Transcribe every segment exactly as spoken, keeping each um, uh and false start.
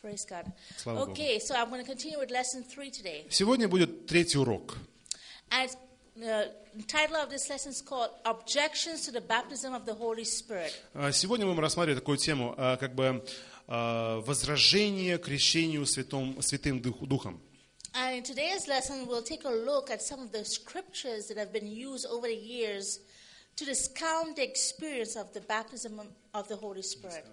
Praise God. Слава Богу. Okay, so I'm going to continue with lesson three today. Сегодня будет третий урок. And uh, the title of this lesson is called Objections to the Baptism of the Holy Spirit. А, Сегодня мы будем рассматривать такую тему, а, как бы а, возражение крещению Святом, Святым Дух- Духом. And in today's lesson, we'll take a look at some of the scriptures that have been used over the years to discount the experience of the baptism of the Holy Spirit.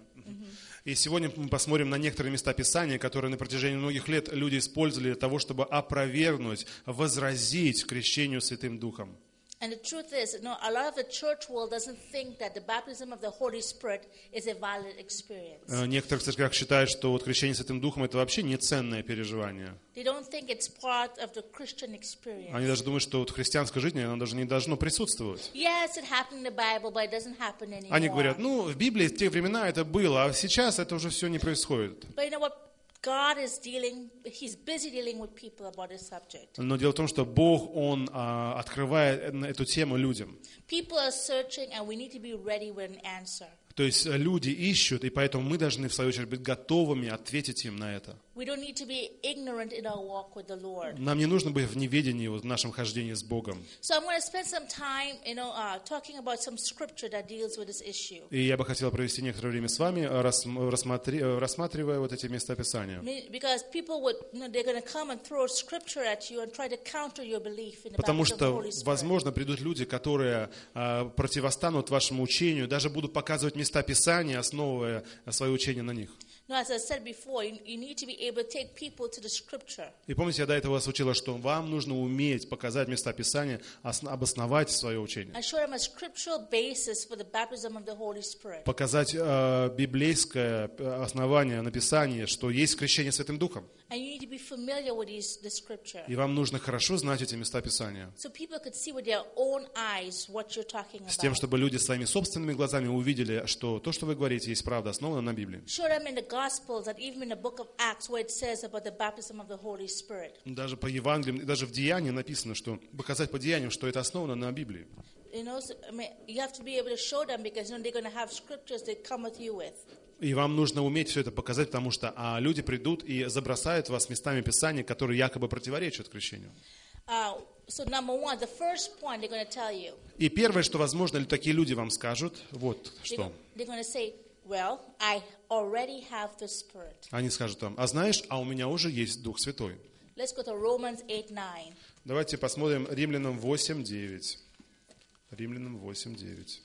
И сегодня мы посмотрим на некоторые места Писания, которые на протяжении многих лет люди использовали для того, чтобы опровергнуть, возразить крещению Святым Духом. And the truth is, you know, a lot of the church world doesn't think that the baptism of the Holy Spirit is a valid experience. Э, Некоторые в церквях считают, что вот крещение Святым Духом это вообще не ценное переживание. They don't think it's part of the Christian experience. Они даже думают, что вот в христианской жизни оно даже не должно присутствовать. Yes, it happened in the Bible, but it doesn't happen anymore. Они говорят, ну, в Библии в те времена это было, а сейчас это уже все не происходит. But you know what? God is dealing, He's busy dealing with people about this subject. Но дело в том, что Бог, Он а, открывает эту тему людям. People are searching, and we need to be ready with an answer. То есть люди ищут, и поэтому мы должны, в свою очередь, быть готовыми ответить им на это. We don't need to be ignorant in our walk with the Lord. Нам не нужно быть в неведении вот, в нашем хождении с Богом. So I'm going to spend some time, you know, uh, talking about some scripture that deals with this issue. И я бы хотел провести некоторое время с вами, рас- рассмотри- рассматривая вот эти места Писания. Because people would, you know, they're going to come and throw scripture at you and try to counter your belief in the Потому baptism of the что, Holy Spirit. возможно, придут люди, которые а, противостанут вашему учению, даже будут показывать места Писания, основывая свое учение на них. No, as I said before, you, you need to be able to take people to the scripture. И помните, я до этого вас учила, что вам нужно уметь показать места Писания, осно- обосновать свое учение. And show them a scriptural basis for the baptism of the Holy Spirit. Показать э, библейское основание, написание, что есть крещение Святым Духом. And you need to be familiar with these, the scripture. И вам нужно хорошо знать эти места Писания. So people could see with their own eyes what you're talking С тем, about. чтобы люди своими собственными глазами увидели, что то, что вы говорите, есть правда, основано на Библии. Show them in the Gospels and even in the book of Acts where it says about the baptism of the Holy Spirit. Даже по Евангелиям, и даже в Деянии написано, что показать по Деяниям, что это основано на Библии. You know, so, I mean, you have to be able to show them because you know, they're going to have scriptures they come with you with. И вам нужно уметь все это показать, потому что а, люди придут и забросают вас местами Писания, которые якобы противоречат крещению. Uh, so number one, the first point they're going to tell you, И первое, что, возможно, такие люди вам скажут, вот they're, что. go- they're going to say, well, I already have the Spirit. Они скажут вам, а знаешь, а у меня уже есть Дух Святой. Let's go to Romans eight nine. Давайте посмотрим Римлянам восемь девять. Римлянам восемь девять.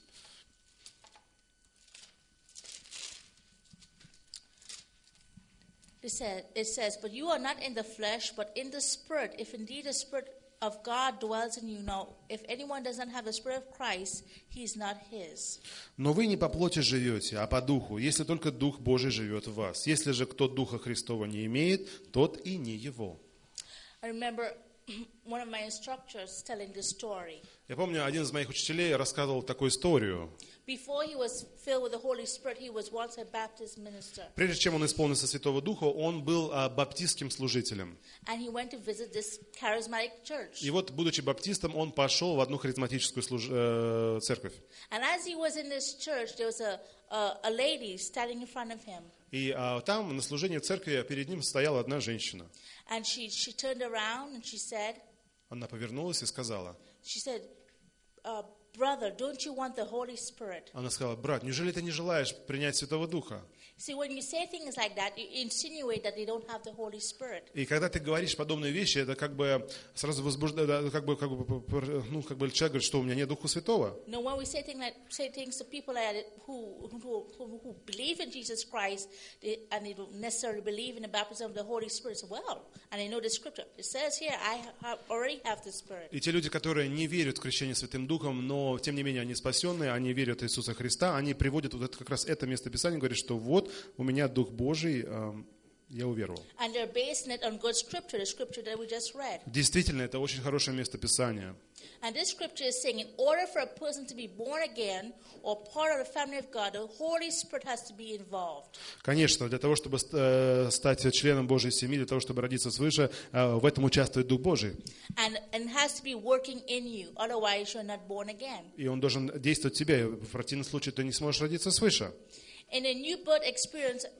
It says, it says, but you are not in the flesh, but in the Spirit, if indeed the Spirit of God dwells in you. Now, if anyone does not have the Spirit of Christ, he is not his. Но вы не по плоти живете, а по духу, если только Дух Божий живет в вас. Если же кто Духа Христова не имеет, тот и не его. I remember one of my instructors telling this story. Я помню, один из моих учителей рассказывал такую историю. Before he was filled with the Holy Spirit, he was once a Baptist minister. Прежде чем он исполнился Святого Духа, он был а, баптистским служителем. And he went to visit this charismatic church. И вот, будучи баптистом, он пошел в одну харизматическую служ- э, церковь. And as he was in this church, there was a, a, a lady standing in front of him. И а, там, на служении в церкви, перед ним стояла одна женщина. And she, she turned around and she said, Она повернулась и сказала, she said, uh, brother, don't you want the Holy Spirit? она сказала, брат, неужели ты не желаешь принять Святого Духа? See, when you say things like that, you insinuate that they don't have the Holy Spirit. И когда ты говоришь подобные вещи, это как бы сразу возбуждает, да, как бы, как бы, ну, как бы человек говорит, что у меня нет Духа Святого. You know, when we say things like say things to people like that who who, who who believe in Jesus Christ they, and they don't necessarily believe in the baptism of the Holy Spirit, so, well, and they know the Scripture. It says here, I have, already have the Spirit. И те люди, которые не верят в крещение Святым Духом, но тем не менее они спасенные, они верят в Иисуса Христа, они приводят вот это, как раз это место Писания, говорят, что вот у меня Дух Божий, э, я уверовал. And they're basing it on good Scripture, the Scripture that we just read. Действительно, это очень хорошее место Писания. And this Scripture is saying, in order for a person to be born again or part of the family of God, the Holy Spirit has to be involved. Конечно, для того, чтобы э, стать членом Божьей семьи, для того, чтобы родиться свыше, э, в этом участвует Дух Божий. And, and has to be working in you, otherwise you're not born again. И Он должен действовать в тебе, в противном случае ты не сможешь родиться свыше. In a new birth experience,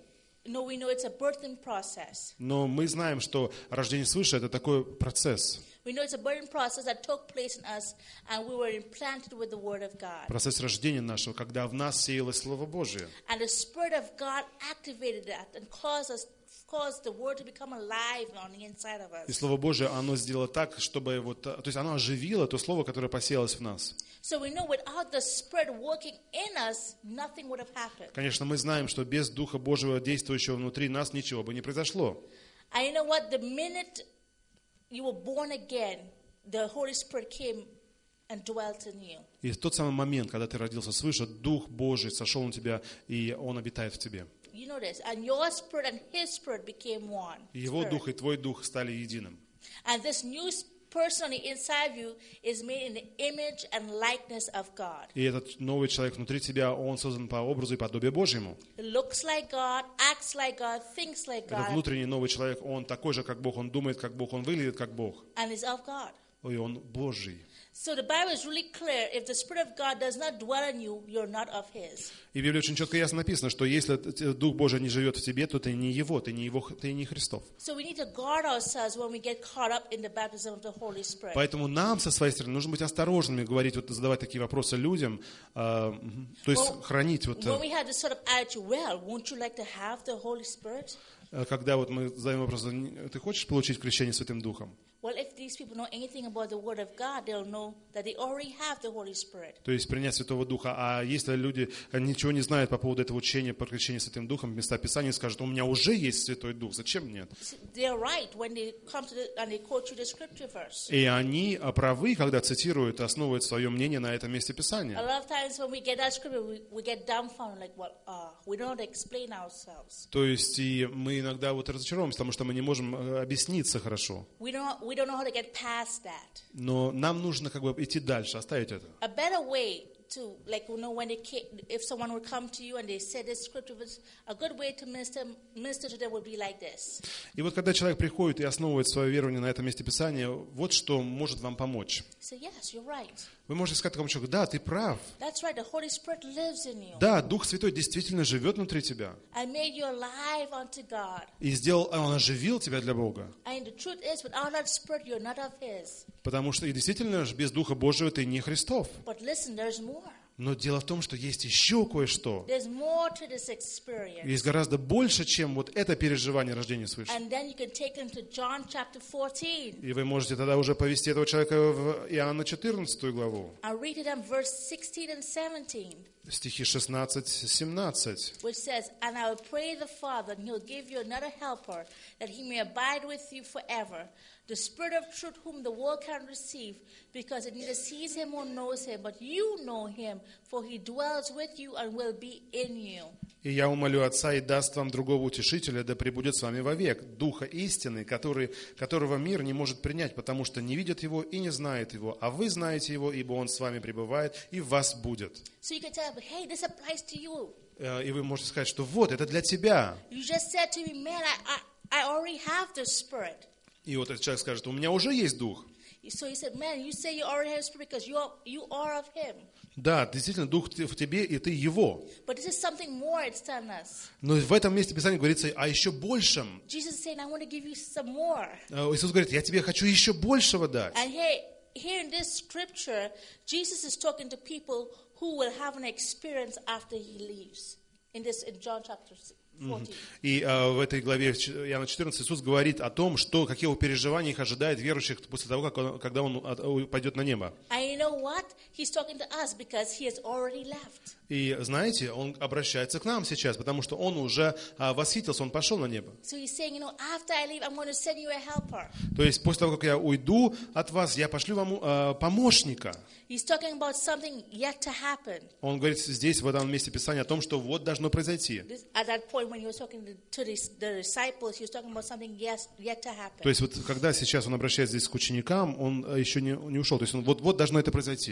No, we know it's a birthing process. Но мы знаем, что рождение свыше – это такой процесс. We know it's a birthing process that took place in us, and we were implanted with the Word of God. Процесс рождения нашего, когда в нас сеялось Слово Божие. And the Spirit of God activated that and caused us, caused the Word to become alive on the inside of us. И Слово Божие, оно сделало так, чтобы вот, то есть оно оживило то Слово, которое посеялось в нас. So we know without the Spirit working in us, nothing would have happened. Конечно, мы знаем, что без Духа Божьего, действующего внутри нас, ничего бы не произошло. And you know what? The minute you were born again, the Holy Spirit came and dwelt in you. И в тот самый момент, когда ты родился свыше, Дух Божий сошел на тебя, и Он обитает в тебе. You know this. And your spirit and His spirit became one. И Его Spirit. Дух и твой Дух стали единым. And this new person on the inside of you is made in the image and likeness of God. И этот новый человек внутри тебя, он создан по образу и подобию Божьему. He looks like God, acts like God, thinks like Этот God, внутренний новый человек, он такой же, как Бог, он думает, как Бог, он выглядит, как Бог. and is of God. И он Божий. So the Bible is really clear. If the Spirit of God does not dwell in you, you're not of His. И в Библии очень четко и ясно написано, что если Дух Божий не живет в тебе, то ты не Его, ты не Его, ты не Христов. So we need to guard ourselves when we get caught up in the baptism of the Holy Spirit. Поэтому нам, со своей стороны, нужно быть осторожными, говорить, вот, задавать такие вопросы людям, э, то есть Well, хранить, вот, When we have this sort of attitude, well, won't you like to have the Holy Spirit? э, когда вот мы задаем вопрос, ты хочешь получить крещение Святым Духом? Well, if these people know anything about the Word of God, they'll know that they already have the Holy Spirit. То есть принять Святого Духа. А если люди ничего не знают по поводу этого учения по крещению Святым Духом, вместо Писания скажут, у меня уже есть Святой Дух, зачем нет? They're right when they come to the, and they quote you the scripture verse. И они правы, когда цитируют, основывают свое мнение на этом месте A Писания. lot of times when we get that scripture, we, we get dumbfounded, like, well, uh, we don't know how to explain ourselves. То есть и мы иногда вот разочаровываемся, потому что мы не можем э, объясниться хорошо. We don't, we don't know how to get past that. Но нам нужно как бы идти дальше, оставить это. A better way to, like, you know, when they came, if someone would come to you and they said this scripture was a good way to minister, minister to them would be like this. И вот когда человек приходит и основывает свое верование на этом месте Писания, вот что может вам помочь. So yes, you're right. Вы можете сказать такому человеку, да, ты прав. That's right. The Holy Spirit lives in you Да, Дух Святой действительно живет внутри тебя. and made you alive unto God. И сделал, Он оживил тебя для Бога. And the truth is, without that Spirit, you're not of His. Потому что и действительно без Духа Божьего ты не Христов. But listen, there's more. Но дело в том, что есть еще кое-что. There's more to this experience. Есть гораздо больше, чем вот это переживание рождения свыше. And then you can take them to John chapter fourteen И вы можете тогда уже повести этого человека в Иоанна четырнадцатую главу, and read to them verse sixteen and seventeen, стихи шестнадцать семнадцать. which says, And I will pray the Father, and He'll give you another helper, that He may abide with you forever. The Spirit of truth whom the world can receive, because it neither sees Him or knows Him, but you know Him, for He dwells with you and will be in you. «И я умолю Отца, и даст вам другого утешителя, да пребудет с вами вовек, Духа истины, который, которого мир не может принять, потому что не видит Его и не знает Его. А вы знаете Его, ибо Он с вами пребывает и в вас будет». So you can tell them, hey, this applies to you. Э, И вы можете сказать, что вот, это для тебя. You just said to me, man, I, I, I already have the Spirit. И вот этот человек скажет, у меня уже есть Дух. So he said, man, you say you already have Spirit because you are, you are of Him. Да, действительно, Дух в тебе, и ты Его. But this is something more it's telling us. Но в этом месте Писания говорится о еще большем. Jesus is saying, I want to give you some more. Э, Иисус говорит, я тебе хочу еще большего дать. And here, here in this scripture, Jesus is talking to people who will have an experience after He leaves. In this, in John chapter fourteen. И э, в этой главе Иоанна четырнадцать Иисус говорит о том, что, какие переживания их ожидает верующих после того, как он, когда Он от- пойдет на небо. And you know what? He's talking to us because He has already left. И знаете, Он обращается к нам сейчас, потому что Он уже а, восхитился, Он пошел на небо. So He's saying, you know, after I leave, I'm going to send you a helper. То есть после того, как я уйду от вас, я пошлю вам а, помощника. He's talking about something yet to happen. Он говорит здесь, в этом месте Писания, о том, что вот должно произойти. This, at that point when he was talking to, to the, the disciples, he was talking about something yes, yet to happen. То есть вот когда сейчас Он обращается здесь к ученикам, Он а, еще не, не ушел. То есть он, вот, вот должно это произойти.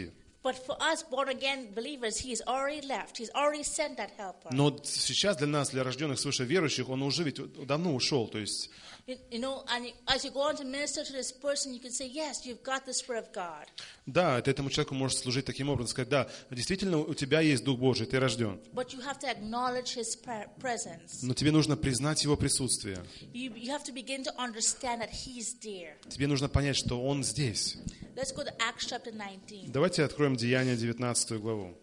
But for us born-again believers, He has already left. He's already sent that helper. Но сейчас для нас, для рожденных свыше верующих, Он уже ведь давно ушел. То есть, You, you know, and as you go on to minister to this person, you can say, yes, you've got the Spirit of God. да, ты этому человеку можешь служить таким образом, сказать, да, действительно, у тебя есть Дух Божий, ты рожден. But you have to acknowledge His pre- presence. Но тебе нужно признать Его присутствие. You, you have to begin to understand that He's there. Тебе нужно понять, что Он здесь. Let's go to Acts chapter nineteen. Давайте откроем Деяния девятнадцатую главу.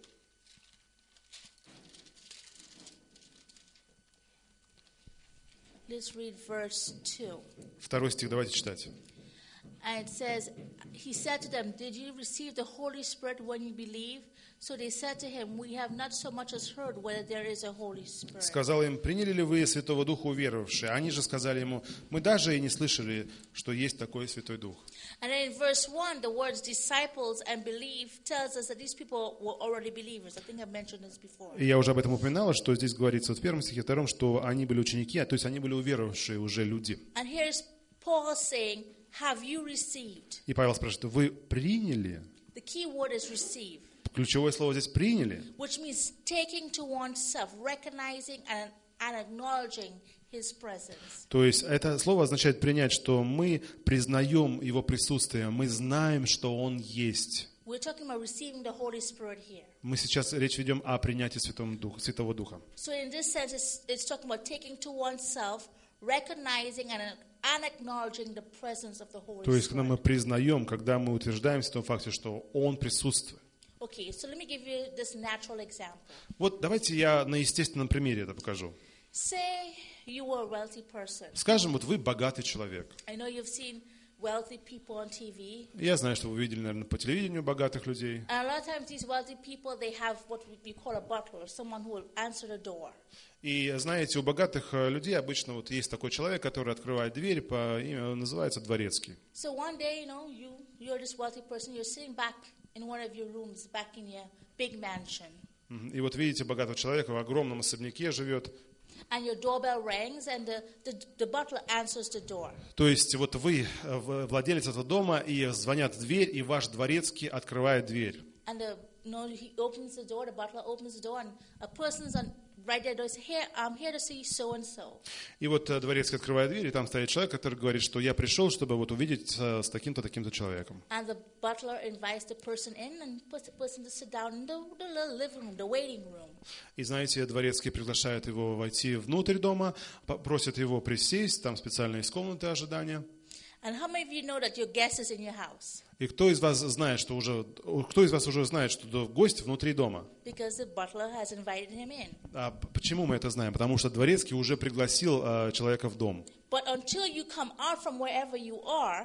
Let's read verse two. Второй стих давайте читать. And it says, He said to them, did you receive the Holy Spirit when you believe? So they said to Him, we have not so much as heard whether there is a Holy Spirit. Сказал им, приняли ли вы Святого Духа уверовавшие? Они же сказали Ему, мы даже и не слышали, что есть такой Святой Дух. And then in verse one, the words disciples and believe tells us that these people were already believers. I think I mentioned this before. И я уже об этом упоминал, что здесь говорится вот в первом стихе, втором, что они были ученики, а то есть они были уверовавшие уже люди. And here's Paul saying, have you received? И Павел спрашивает, вы приняли? The key word is receive, Ключевое слово здесь приняли. which means taking to oneself, recognizing and, and acknowledging His presence. То есть это слово означает принять, что мы признаем Его присутствие, мы знаем, что Он есть. We're talking about receiving the Holy Spirit here. Мы сейчас речь ведем о принятии Святого Духа. Святого Духа. So in this sense, it's, it's talking about taking to oneself, recognizing and, and acknowledging the presence of the Holy То есть, когда мы Spirit. признаем, когда мы утверждаем в том факте, что Он присутствует. Okay, so let me give you this natural example. Вот давайте я на естественном примере это покажу. Say you were a wealthy person. Скажем, вот вы богатый человек. I know you've seen wealthy people on T V. Я знаю, что вы видели, наверное, по телевидению богатых людей. And a lot of times these wealthy people, they have what we call a butler, someone who will answer the door. И знаете, у богатых э, людей обычно вот есть такой человек, который открывает дверь, по имя называется дворецкий. So one day, you know, you, you're this wealthy person, you're sitting back in one of your rooms, back in your big mansion. Мгм. И вот видите, богатого человека в огромном особняке живет. And your doorbell rings, and the, the, the butler answers the door. То есть вот вы э, в- владелец этого дома, и звонят в дверь, и ваш дворецкий открывает дверь. And the, you know, he opens the door, the butler opens the door, and a person's on, right there, says, here, I'm here to see so-and-so. И вот э, дворецкий открывает дверь, и там стоит человек, который говорит, что я пришел, чтобы вот увидеть э, с таким-то, таким-то человеком. And the butler invites the person in and puts the person to sit down in the, the little living room, the waiting room. И знаете, дворецкий приглашает его войти внутрь дома, п- просит его присесть, там специально есть комнаты ожидания. And how many of you know that your guest is in your house? И кто из вас знает, что уже, кто из вас уже знает, что гость внутри дома? Because the butler has invited him in. А п- почему мы это знаем? Потому что дворецкий уже пригласил э, человека в дом. But until you come out from wherever you are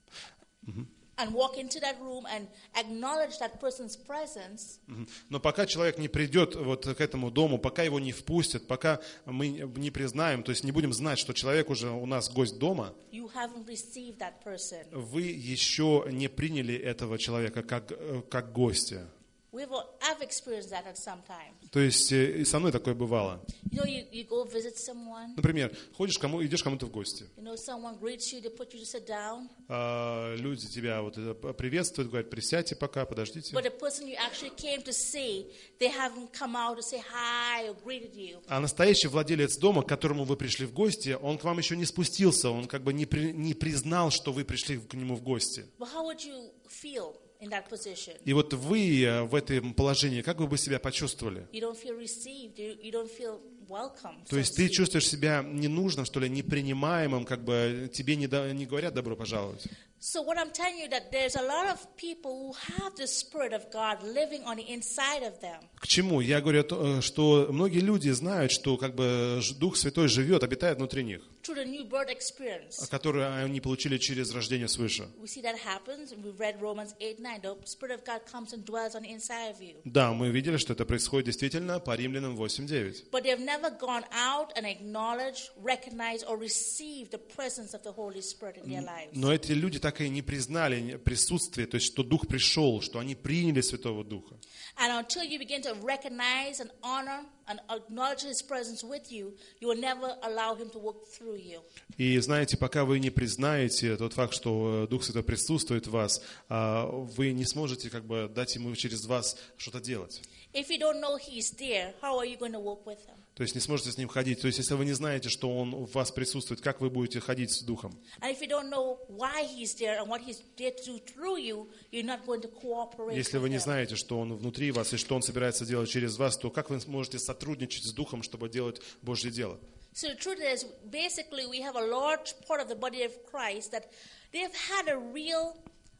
and walk into that room and acknowledge that person's presence, Мгм. Но пока человек не придет вот к этому дому, пока его не впустят, пока мы не признаем, то есть не будем знать, что человек уже у нас гость дома, you haven't received that person. вы еще не приняли этого человека как, э, как гостя. We've, all- I've experienced that at some time. То есть э, и со мной такое бывало. You know, you, you go visit someone, Например, ходишь кому, идешь кому-то в гости, you know, someone greets you, they put you to sit down, а, люди тебя вот э, приветствуют, говорят, присядьте пока, подождите. but the person you actually came to see, they haven't come out to say hi or greeted you. А настоящий владелец дома, к которому вы пришли в гости, он к вам еще не спустился, он как бы не, при- не признал, что вы пришли к нему в гости. But how would you feel in that position? И вот вы э, в этом положении, как вы бы себя почувствовали? You don't feel received, you, you don't feel welcome. То so есть to ты speak. чувствуешь себя ненужным, что ли, непринимаемым, как бы тебе не, да- не говорят добро пожаловать. So what I'm telling you that there's a lot of people who have the Spirit of God living on the inside of them. К чему? Я говорю, то, что многие люди знают, что как бы ж- Дух Святой живет, обитает внутри них, Through the new birth experience. которые они получили через рождение свыше. We see that happens. We've read Romans eight nine. The Spirit of God comes and dwells on the inside of you. Да, мы видели, что это происходит действительно по Римлянам восемь девять. But they've never gone out and acknowledged, recognized, or received the presence of the Holy Spirit in their lives. Но эти люди так и не признали присутствие, то есть что Дух пришел, что они приняли Святого Духа. And until you begin to recognize and honor and acknowledge His presence with you, you will never allow Him to work through you. И знаете, пока вы не признаете тот факт, что Дух Святой присутствует в вас, вы не сможете как бы дать Ему через вас что-то делать. If you don't know He's there, how are you going to walk with Him? То есть не сможете с Ним ходить. То есть если вы не знаете, что Он в вас присутствует, как вы будете ходить с Духом? Если вы не знаете, что Он внутри вас и что Он собирается делать через вас, то как вы сможете сотрудничать с Духом, чтобы делать Божье дело? So the truth is, basically, we have a large part of the body of Christ that they've had a real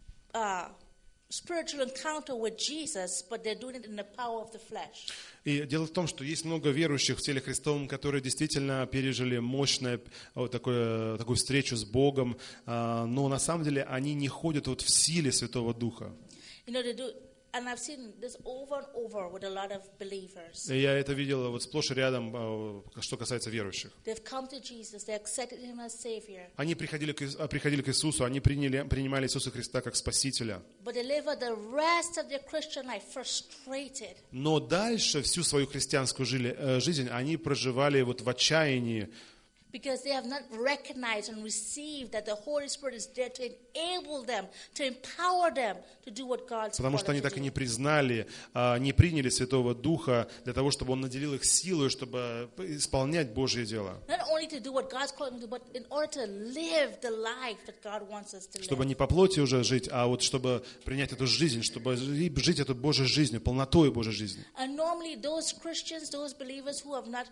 uh, spiritual encounter with Jesus, but they're doing it in the power of the flesh. И дело в том, что есть много верующих в теле Христовом, которые действительно пережили мощную вот такую, такую встречу с Богом, но на самом деле они не ходят вот в силе Святого Духа. You know, they do, and I've seen this over and over with a lot of believers. И я это видел вот сплошь и рядом, что касается верующих. They've come to Jesus, they accepted Him as Savior. Они приходили к, приходили к Иисусу, они приняли, принимали Иисуса Христа как Спасителя. But they live the rest of their Christian life frustrated. Но дальше всю свою христианскую жизнь они проживали вот в отчаянии. Because they have not recognized and received that the Holy Spirit is there to enable them, to empower them to do what God's called them to do. Потому что они так и не признали, не приняли Святого Духа для того, чтобы Он наделил их силой, чтобы исполнять Божье дело. Not only to do what God's called them to do, but in order to live the life that God wants us to live. Чтобы не по плоти уже жить, а вот чтобы принять эту жизнь, чтобы жить эту Божьей жизнью, полнотой Божьей жизни. And normally those Christians, those believers who have not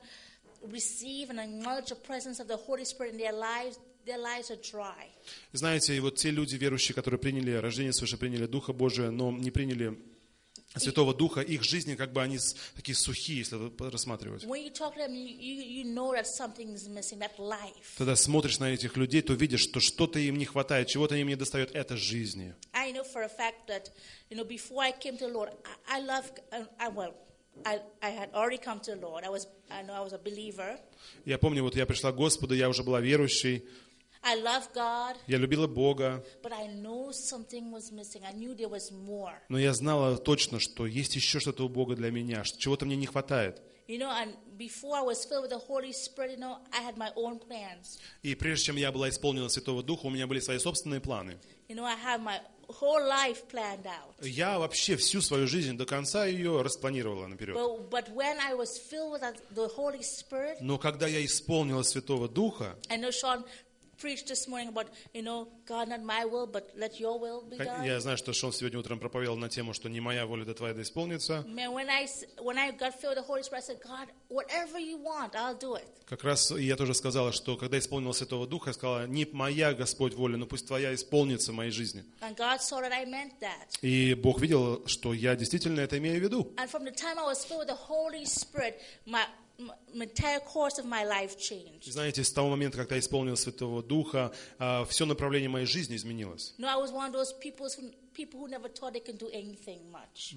receive and acknowledge the presence of the Holy Spirit in their lives, their lives are dry. Знаете, и вот те люди верующие, которые приняли рождение свыше, приняли Духа Божия, но не приняли Святого Духа, их жизни как бы они такие сухие, если рассматривать. When you talk to them, you, you, you know that something is missing, that life. Тогда смотришь на этих людей, то видишь, что что-то им не хватает, чего-то им не достает, это жизни. I know for a fact that, you know, before I came to the Lord, I, I love, I, well, I, I had already come to the Lord. I was, I know I was a believer. Я помню, вот я пришла к Господу, я уже была верующей. I love God. Я любила Бога. But I know something was missing. I knew there was more. Но я знала точно, что есть еще что-то у Бога для меня, что чего-то мне не хватает. You know, and before I was filled with the Holy Spirit, you know, I had my own plans. И прежде чем я была исполнена Святого Духа, у меня были свои собственные планы. You know, I had my whole life planned out. Я вообще всю свою жизнь до конца ее распланировала наперед. But, but when I was filled with the Holy Spirit, но когда я исполнила Святого Духа, I know Sean preached this morning about, you know, God, not my will, but let your will be done. Я знаю, что Шон сегодня утром проповедовал на тему, что не моя воля, да твоя да исполнится. Man, when I, when I got filled with the Holy Spirit, I said, God, whatever you want, I'll do it. Как раз я тоже сказала, что когда исполнила Святого Духа, я сказала, не моя, Господь, воля, но пусть твоя исполнится в моей жизи. And God saw that I meant that. И Бог видел, что я действительно это имею в виду. And from the time I was filled with the Holy Spirit, my My entire course of my life changed. Знаете, с того момента, когда я исполнил Святого Духа, все направление моей жизни изменилось. No, I was one of those people who, people who never thought they could do anything much.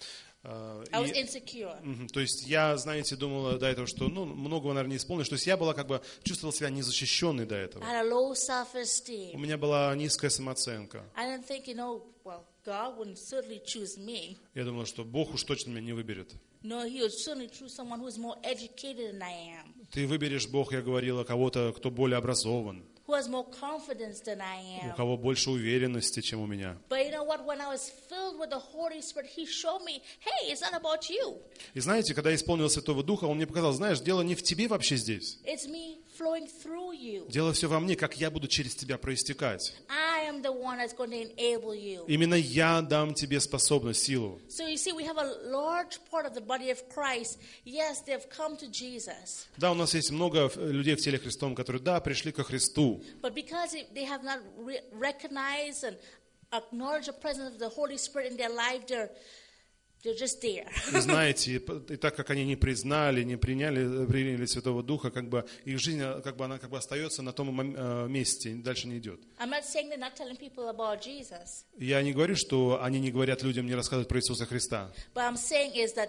Uh, I was и, insecure. Uh, то есть я, знаете, думала до этого, что ну, многого, наверное, не исполнишь. То есть я была как бы, чувствовала себя незащищенной до этого. I had a low self-esteem. У меня была низкая самооценка. I didn't think, you know, well, God wouldn't certainly choose me. Я думала, что Бог уж точно меня не выберет. No, He would certainly choose someone who is more educated than I am. Ты выберешь, Бог, я говорила, кого-то, кто более образован. Who has more confidence than I am. У кого больше уверенности, чем у меня. But you know what? When I was filled with the Holy Spirit, He showed me, hey, it's not about you. И знаете, когда я исполнил Святого Духа, Он мне показал, знаешь, дело не в тебе вообще здесь. It's me flowing through you. Дело все во мне, как я буду через тебя проистекать. I am the one that's going to enable you. Именно я дам тебе способность, силу. So you see, we have a large part of the body of Christ. Yes, they've come to Jesus. Да, у нас есть много людей в теле Христовом, которые, да, пришли ко Христу. But because they have not re- recognized and acknowledged the presence of the Holy Spirit in their life, they're They're just there. Вы знаете, и так как они не признали, не приняли, приняли Святого Духа, как бы их жизнь, как бы она как бы остается на том месте, дальше не идет. I'm not saying they're not telling people about Jesus. Я не говорю, что они не говорят людям, не рассказывают про Иисуса Христа. But I'm saying is that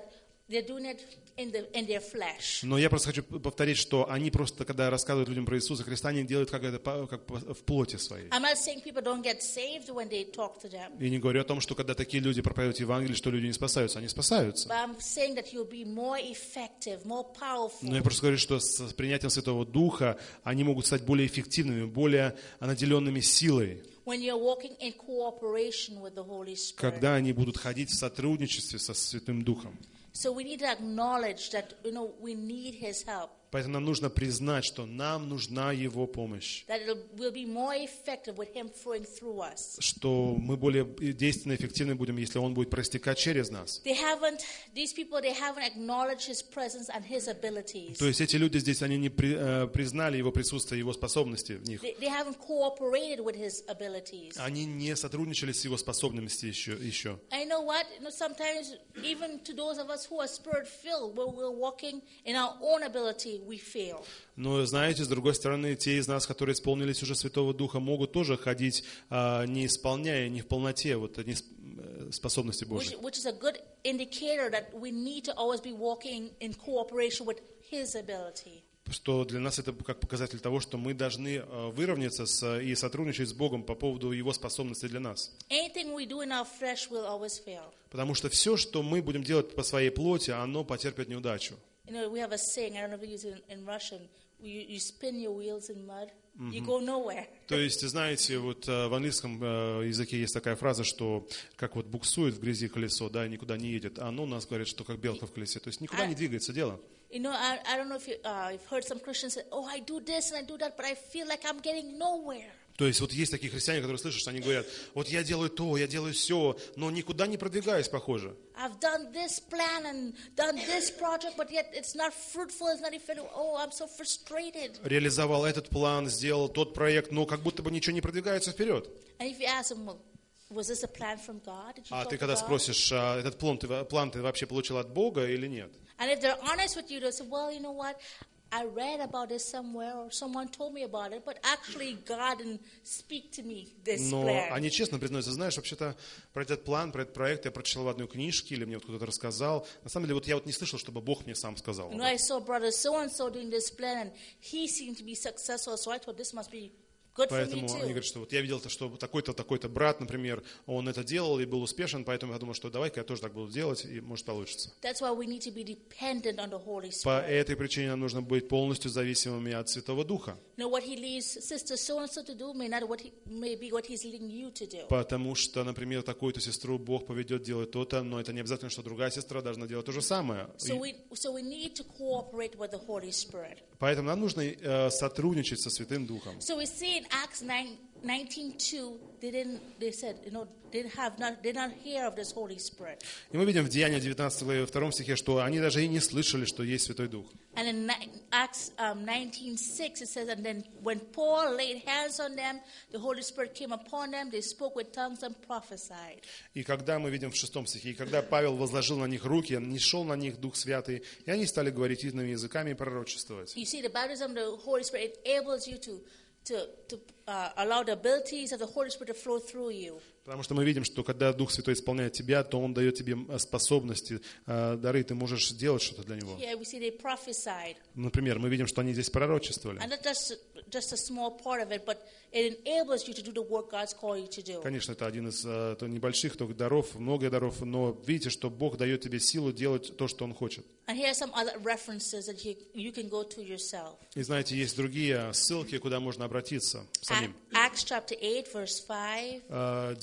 they're doing it in, the, in their flesh. Но я просто хочу повторить, что они просто, когда рассказывают людям про Иисуса Христа, они делают как это по- как по- в плоти своей. I'm not saying people don't get saved when they talk to them. И не говорю о том, что когда такие люди проповедуют Евангелие, что люди не спасаются. Они спасаются. But I'm saying that you'll be more effective, more powerful. Но я просто говорю, что с принятием Святого Духа они могут стать более эффективными, более наделенными силой, When you're walking in cooperation with the Holy Spirit. когда они будут ходить в сотрудничестве со Святым Духом. So we need to acknowledge that, you know, we need His help. Поэтому нам нужно признать, что нам нужна Его помощь, That it will be more effective with Him flowing through us. что мы более действенно и эффективны будем, если Он будет проистекать через нас. They haven't, these people, they haven't acknowledged His presence and His abilities. То есть эти люди здесь, они не при- э, признали Его присутствие, Его способности в них. They, they haven't cooperated with His abilities. Они не сотрудничали с Его способностями еще. еще. I know what, you know, sometimes even to those of us who are Spirit-filled, where we're walking in our own ability, we fail. Но знаете, с другой стороны, те из нас, которые исполнились уже Святого Духа, могут тоже ходить, а, не исполняя, не в полноте вот, не с- э, способности Which, Божьей. which is a good indicator that we need to always be walking in cooperation with His ability. Что для нас это как показатель того, что мы должны э, выровняться с, и сотрудничать с Богом по поводу Его способностей для нас. Anything we do in our flesh will always fail. Потому что все, что мы будем делать по своей плоти, оно потерпит неудачу. You know, we have a saying, I don't know if we use it in, in Russian, you, you spin your wheels in mud, you go nowhere. То есть, знаете, вот э, в английском э, языке есть такая фраза, что как вот буксует в грязи колесо, да, и никуда не едет. А оно у нас говорит, что как белка в колесе. То есть никуда не двигается дело. You know, I, I don't know if you, uh, you've heard some Christians say, oh, I do this and I do that, but I feel like I'm getting nowhere. То есть вот есть такие христиане, которые слышат, что они говорят, вот я делаю то, я делаю все, но никуда не продвигаюсь, похоже. I've done this plan and done this project, but yet it's not fruitful, it's not effective. Oh, I'm so frustrated. Реализовал этот план, сделал тот проект, но как будто бы ничего не продвигается вперед. And if you ask them, well, was this a plan from God? Did you А talk ты to когда God? спросишь, а этот план ты, план ты вообще получил от Бога или нет? And if they're honest with you, they'll say, well, you know what? I read about this somewhere or someone told me about it, but actually God didn't speak to me this Но plan. они честно признаются, знаешь, вообще-то про этот план, про этот проект я прочитал в одной книжке, или мне вот кто-то рассказал. На самом деле, вот я вот не слышал, чтобы Бог мне сам сказал. You know, I saw brother so-and-so doing this plan, and he seemed to be successful, so I thought this must be good for me Поэтому они too. говорят, что вот я видел, что такой-то, такой-то брат, например, он это делал и был успешен, поэтому я думаю, что давай-ка я тоже так буду делать, и может получится. That's why we need to be dependent on the Holy По Spirit. этой причине нам нужно быть полностью зависимыми от Святого Духа. You know, what he leads sister so-and-so to do may not what he, may be what he's leading you to do. Потому что, например, такую-то сестру Бог поведет делать то-то, но это не обязательно, что другая сестра должна делать то же самое. So И we, so we need to cooperate with the Holy Spirit. поэтому нам нужно э, сотрудничать со Святым Духом. So we see in Acts nine, nineteen two, they didn't, they said, you know, they didn't have not, they did not hear of this Holy Spirit. И мы видим в Деянии девятнадцатой главе, во втором стихе, что они даже и не слышали, что есть Святой Дух. And in ni- Acts um, nineteen six, it says, and then when Paul laid hands on them, the Holy Spirit came upon them, they spoke with tongues and prophesied. И когда мы видим в шестом стихе, и когда Павел возложил на них руки, не шел на них Дух Святый, и они стали говорить иными языками и пророчествовать. You see, the baptism of the Holy Spirit enables you to, to, to uh, allow the abilities of the Holy Spirit to flow through you. Потому что мы видим, что когда Дух Святой исполняет тебя, то Он дает тебе способности, э, дары, ты можешь сделать что-то для Него. Here we see they prophesied. Например, мы видим, что они здесь пророчествовали. And that's just, just a small part of it, but it enables you to do the work God's called you to do. Конечно, это один из э, то небольших только даров, много даров, но видите, что Бог дает тебе силу делать то, что Он хочет. And here are some other references that you, you can go to yourself. И знаете, есть другие ссылки, куда можно обратиться самим. Acts chapter eight, verse five, Э,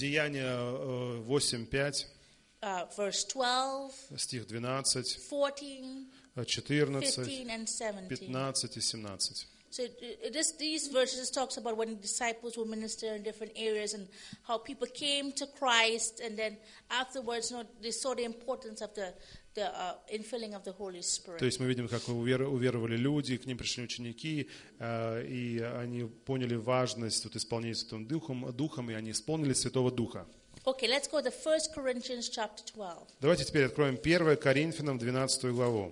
Деяния восемь пять, uh, verse twelve, стих двенадцать, fourteen, четырнадцать, fifteen, and seventeen. пятнадцать и семнадцать. So uh, this, these verses talks about when disciples will minister in different areas and how people came to Christ, and then afterwards, you know, they saw the importance of the the uh, infilling of the Holy Spirit. То есть мы видим, как увер- уверовали люди, к ним пришли ученики, э, и они поняли важность вот, исполнения Святым Духом, Духом, и они исполнили Святого Духа. Okay, let's go to First Corinthians chapter twelve. Давайте теперь откроем первое Коринфянам двенадцатую главу.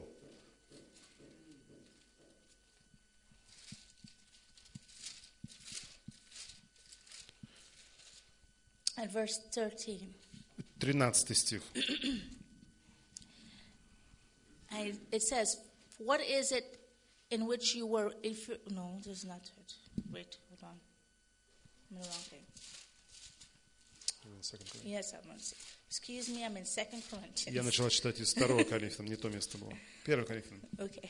And verse thirteen. тринадцатый стих. And it says, what is it in which you were, if you, no, this is not it. Wait, hold on. I'm in the wrong thing. Yes, I'm on, excuse me, I'm in Second Corinthians. Я начала читать из второго Коринфянам, не то место было. Первое Коринфянам. Okay.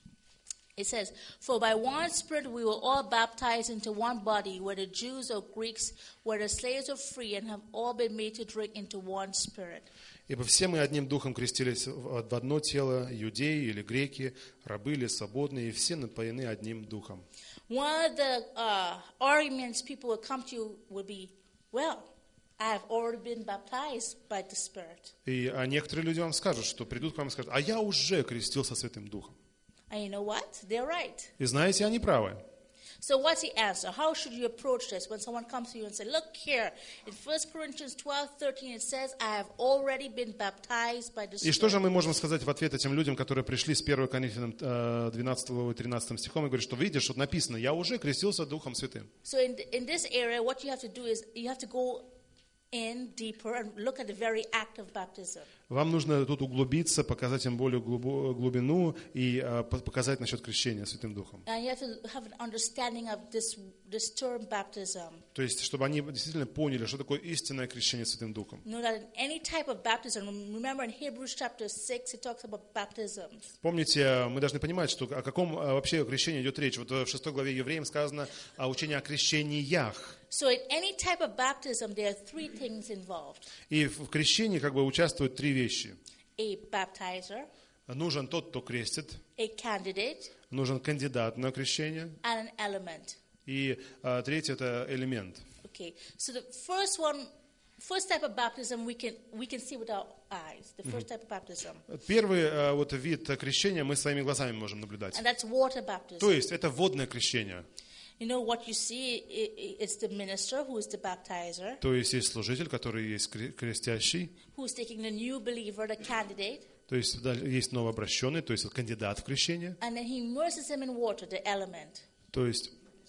It says, for by one Spirit we were all baptized into one body, whether Jews or Greeks, whether slaves or free, and have all been made to drink into one Spirit. Ибо все мы одним духом крестились в одно тело, иудеи или греки, рабы или свободные, и все напоены одним духом. One of the uh, arguments people will come to you would be, well, I have already been baptized by the Spirit. И а некоторые люди вам скажут, что придут к вам и скажут, а я уже крестился Святым Духом. And you know what? They're right. И знаете, они правы. So what's the answer? How should you approach this when someone comes to you and says, look here, in First Corinthians twelve thirteen it says, I have already been baptized by the Spirit. И что же мы можем сказать в ответ этим людям, которые пришли с первого Коринфянам двенадцатого и тринадцатым стихом и говорят, что видишь, что написано, я уже крестился Духом Святым. So in, in this area, what you have to do is you have to go in deeper and look at the very act of baptism. Вам нужно тут углубиться, показать им более глубину и uh, показать насчет крещения Святым Духом. And you have to have an understanding of this, this term baptism. То есть, чтобы они действительно поняли, что такое истинное крещение Святым Духом. You know that in any type of baptism, remember in Hebrews chapter six, it talks about baptisms. Помните, мы должны понимать, что о каком вообще крещении идет речь. Вот в шестой главе Евреям сказано о учении о крещениях. So in any type of baptism, there are three things involved. И в крещении как бы участвуют три вещи. A baptizer, Нужен тот, кто крестит, a candidate, нужен кандидат на крещение, and an element. и а, третий это элемент. Okay, so the first one, first type of baptism we can we can see with our eyes. The first type of baptism, Первый а, вот вид крещения мы своими глазами можем наблюдать. and that's water baptism. То есть это водное крещение. You know what you see? i- i- It's the minister who is the baptizer, То есть есть служитель, который есть кре- крестящий, who is taking the new believer, the candidate, то есть да, есть новообращенный, то есть кандидат в крещение, and then he immerses him in water, the element, то есть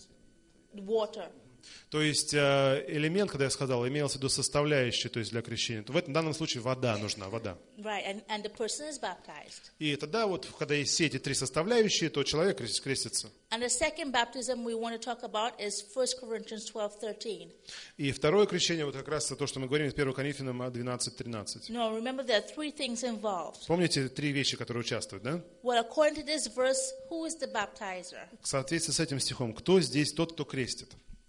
the water. То есть э, элемент, когда я сказал, имелся в виду составляющий, то есть для крещения, то в этом данном случае вода нужна, вода. Right, and, and the person is baptized. И тогда вот, когда есть все эти три составляющие, то человек крест- крестится. And the second baptism we want to talk about is First Corinthians twelve thirteen. И второе крещение, вот как раз то, что мы говорим из первого Коринфянам двенадцать тринадцать. No, remember there are three things involved. Помните три вещи, которые участвуют, да? Well, according to this verse, who is the baptizer? В соответствии с этим стихом, кто здесь тот, кто крестит?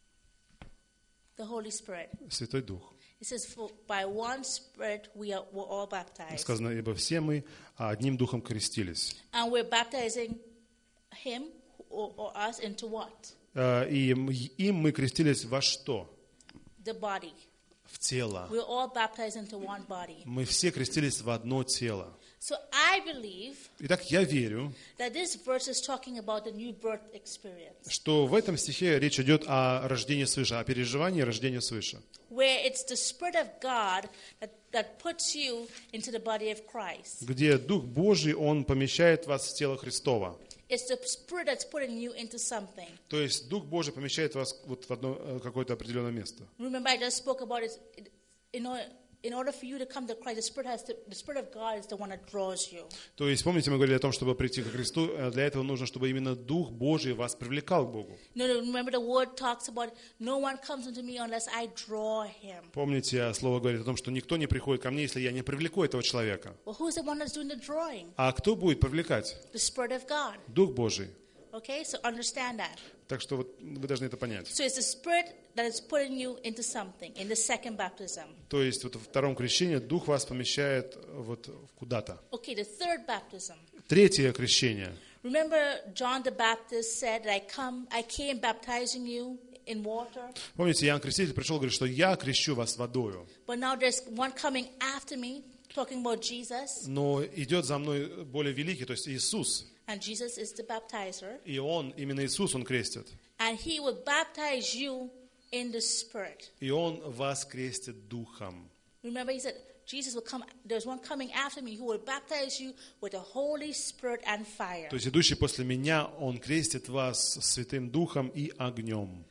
The Holy Spirit. Святой Дух. It says, For by one Spirit we are we're all baptized. Сказано, ибо все мы одним духом крестились. And we're baptizing him or, or us into what? Э, И м- им мы крестились во что? The body. В тело. We're all baptized into one body. Мы все крестились в одно тело. So I believe Итак, я верю, that this verse is talking about the new birth experience, что в этом стихе речь идет о рождении свыше, о переживании рождения свыше. where it's the Spirit of God that, that puts you into the body of Christ. Где Дух Божий, Он помещает вас в тело Христова. It's the Spirit that's putting you into something. То есть Дух Божий помещает вас вот в одно э, какое-то определенное место. Remember, I just spoke about it. it- In order, in order for you to come to Christ, the Spirit has to, the Spirit of God is the one that draws you. То есть, помните, мы говорили о том, чтобы прийти к Христу, э, для этого нужно, чтобы именно Дух Божий вас привлекал к Богу. No, no, remember the word talks about no one comes unto me unless I draw him. Помните, слово говорит о том, что никто не приходит ко мне, если я не привлеку этого человека. Well, who's the one that's doing the drawing? А кто будет привлекать? The Spirit of God. Дух Божий. Okay, so understand that. Так что вот вы должны это понять. So it's the Spirit that is putting you into something in the second baptism. То есть вот во втором крещении Дух вас помещает вот куда-то. Okay, the third baptism. Третье крещение. Remember, John the Baptist said, "I come, I came baptizing you in water, Помните, Иоанн Креститель пришел и говорит, что я крещу вас водою, but now there's one coming after me, talking about Jesus, но идет за мной более великий, то есть Иисус. and Jesus is the baptizer, И Он, именно Иисус, Он крестит. and He will baptize you in the Spirit." И Он вас крестит Духом. Remember, He said, Jesus will come. There's one coming after me who will baptize you with the Holy Spirit and fire. То есть идущий после меня, Он крестит вас Святым Духом и огнем.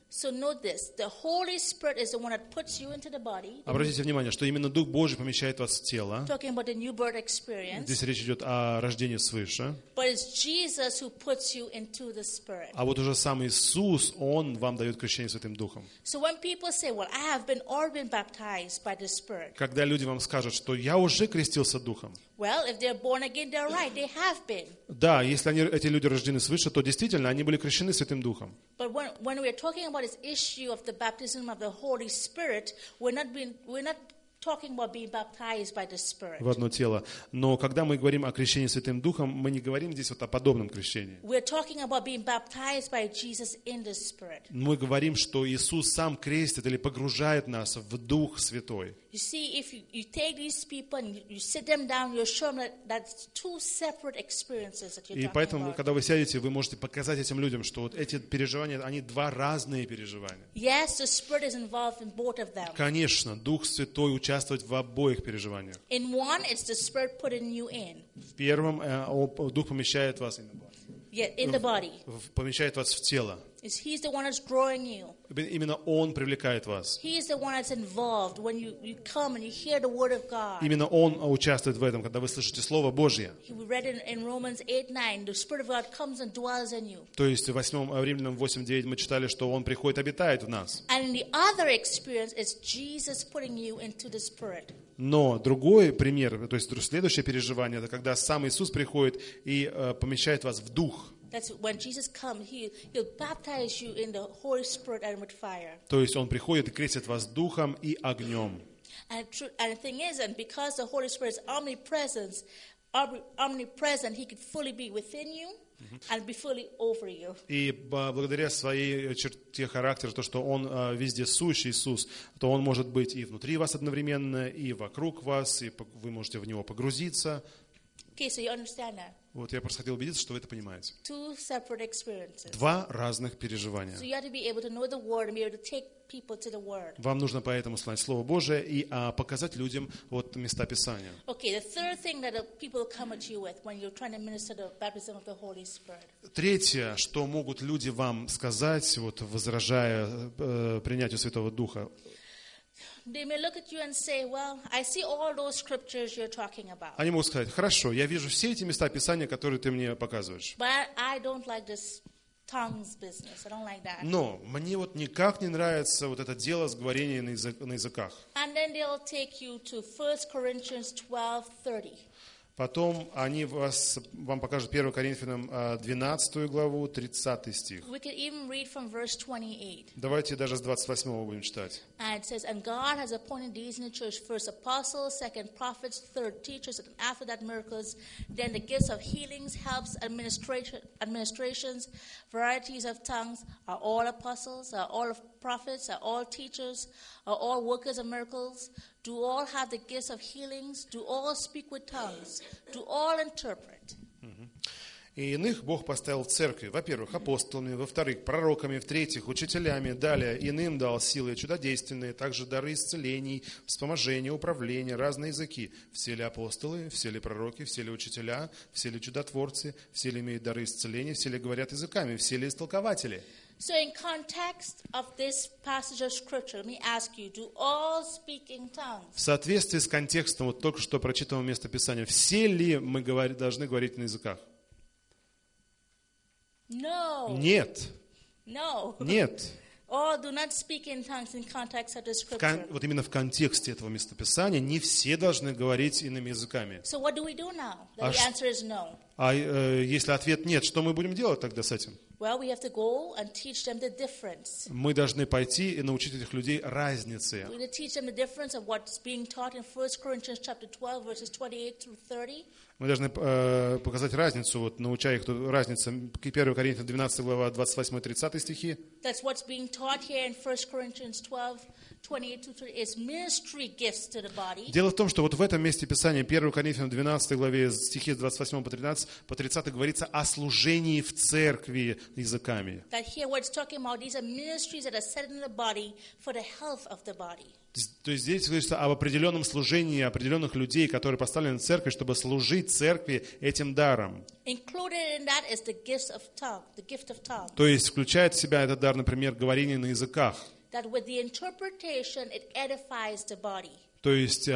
So note this, the Holy Spirit is the one that puts you into the body. Обратите внимание, что именно Дух Божий помещает вас в тело. Talking about the new birth experience. Здесь речь идет о рождении свыше. But it's Jesus who puts you into the Spirit. А вот уже сам Иисус, Он вам дает крещение Святым Духом. So when people say, well, I have been already been baptized by the Spirit. Когда люди вам скажут, что я уже крестился Духом. Well, if they're born again, they're right, they have been. Да, если они, эти люди рождены свыше, то действительно они были крещены Святым Духом. But when, when we're talking about this issue of the baptism of the Holy Spirit, we're not being, we're not talking about being baptized by the Spirit. В одно тело. Но когда мы говорим о крещении Святым Духом, мы не говорим здесь вот о подобном крещении. We're talking about being baptized by Jesus in the Spirit. Мы говорим, что Иисус сам крестит или погружает нас в Дух Святой. You see, if you, you take these people and you, you sit them down, you're showing that that's two separate experiences that you're И talking поэтому, about. когда вы сядете, вы можете показать этим людям, что вот эти переживания, они два разные переживания. Yes, the Spirit is involved in both of them. Конечно, Дух Святой участвует в обоих переживаниях. In one, it's the Spirit putting you in. В первом э, о- Дух помещает вас, Yeah, in the body. в- помещает вас в тело. It's, he's the one that's drawing you. Именно Он привлекает вас. He's the one that's involved when you, you come and you hear the Word of God. Именно Он участвует в этом, когда вы слышите Слово Божье. We read in, in Romans eight nine, the Spirit of God comes and dwells in you. То есть в восьмом Римлянам восемь девять мы читали, что Он приходит, обитает в нас. And in the other experience, it's Jesus putting you into the Spirit. Но другой пример, то есть следующее переживание, это когда сам Иисус приходит и э, помещает вас в Дух. That's when Jesus comes, he, he'll baptize you in the Holy Spirit and with fire. То есть Он приходит и крестит вас Духом и огнем. And, tr- and the thing is, and because the Holy Spirit is omnipresent, omni- omnipresent, he could fully be within you and be fully over you. И б- благодаря своей черте характера, то, что Он э, везде сущий, Иисус, то Он может быть и внутри вас одновременно, и вокруг вас, и по- вы можете в Него погрузиться. Okay, so you understand that? Вот я просто хотел убедиться, что вы это понимаете. Two separate experiences. Два разных переживания. So you have to be able to know the Word and be able to take people to the Word. Вам нужно поэтому знать Слово Божие и а, показать людям вот места Писания. Okay, the third thing that the people come at you with when you're trying to minister the baptism of the Holy Spirit. Третье, что могут люди вам сказать, вот, возражая э, принятию Святого Духа. They may look at you and say, well, I see all those scriptures you're talking about. Они могут сказать: хорошо, я вижу все эти места Писания, которые ты мне показываешь. But I, I don't like this tongues business. I don't like that. Но мне вот никак не нравится вот это дело с говорением на, язык, на языках. And then they'll take you to First Corinthians twelve thirty. Потом они вас, вам покажут первое Коринфянам двенадцатую главу, тридцатый стих. We can even read from verse twenty-eight. Давайте даже с двадцать восьмого будем читать. And it says, and God has appointed these in the church, first apostles, second prophets, third teachers, and after that miracles, then the gifts of healings, helps, administration, administrations, varieties of tongues. Are all apostles? Are all prophets? Are all teachers? Are all workers of miracles? Do all have the gifts of healings? Do all speak with tongues? Do all interpret? И иных Бог поставил в церкви, во-первых, апостолами, во-вторых, пророками, в-третьих, учителями, далее иным дал силы чудодейственные, также дары исцелений, вспоможения, управления, разные языки. Все ли апостолы, все ли пророки, все ли учителя, все ли чудотворцы, все ли имеют дары исцеления, все ли говорят языками, все ли истолкователи. So in context of this passage of scripture, let me ask you, do all speak in tongues? В соответствии с контекстом вот только что прочитанного места Писания, все ли мы говори, должны говорить на языках? No. Нет. No. Нет. All do not speak in tongues in context of the В кон, scripture. вот именно в контексте этого местописания не все должны говорить иными языками. So what do we do now? The А ш- answer is no. А э, если ответ нет, что мы будем делать тогда с этим? Well, we have to go and teach them the difference. Мы должны пойти и научить этих людей разнице. We need to teach them the difference of what's being taught in First Corinthians chapter twelve, verses twenty-eight through thirty. Мы должны э, показать разницу, вот, научая их тут разницу. первое Коринфянам двенадцатая глава, двадцать восьмой тридцатый стихи. That's what's being taught here in First Corinthians twelve, twenty-eight to thirty is ministry gifts to the body. Дело в том, что вот в этом месте Писания, первое Коринфянам двенадцатой главе, стихи с двадцать восьмого по тринадцатый, по тридцатый, говорится о служении в церкви языками. That here what it's talking about, these are ministries that are set in the body for the health of the body. То есть здесь говорится об определенном служении определенных людей, которые поставлены в церковь, чтобы служить церкви этим даром. Included in that is the gifts of tongue, the gift of tongue. То есть включает в себя этот дар, например, говорение на языках. That with the interpretation it edifies the body. То есть,